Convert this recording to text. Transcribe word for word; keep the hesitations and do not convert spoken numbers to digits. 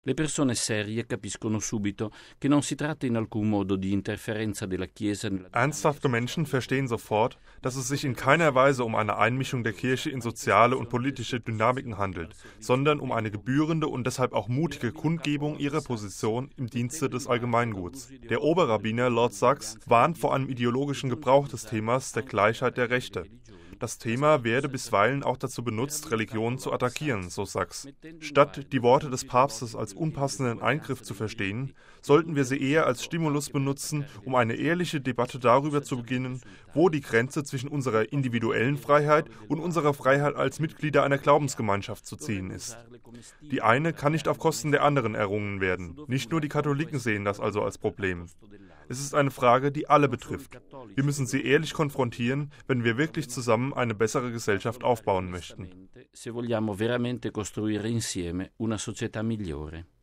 Le persone serie capiscono subito che non si tratta in alcun modo di interferenza della Chiesa. Ernsthafte Menschen verstehen sofort, dass es sich in keiner Weise um eine Einmischung der Kirche in soziale und politische Dynamiken handelt, sondern um eine gebührende und deshalb auch mutige Kundgebung ihrer Position im Dienste des Allgemeinguts. Der Oberrabbiner Lord Sachs warnt vor einem ideologischen Gebrauch des Themas der Gleichheit der Rechte. Das Thema werde bisweilen auch dazu benutzt, Religionen zu attackieren, so Sachs. Statt die Worte des Papstes als unpassenden Eingriff zu verstehen, sollten wir sie eher als Stimulus benutzen, um eine ehrliche Debatte darüber zu beginnen, wo die Grenze zwischen unserer individuellen Freiheit und unserer Freiheit als Mitglieder einer Glaubensgemeinschaft zu ziehen ist. Die eine kann nicht auf Kosten der anderen errungen werden. Nicht nur die Katholiken sehen das also als Problem. Es ist eine Frage, die alle betrifft. Wir müssen sie ehrlich konfrontieren, wenn wir wirklich zusammen eine bessere Gesellschaft aufbauen möchten. Se vogliamo veramente costruire insieme una società migliore.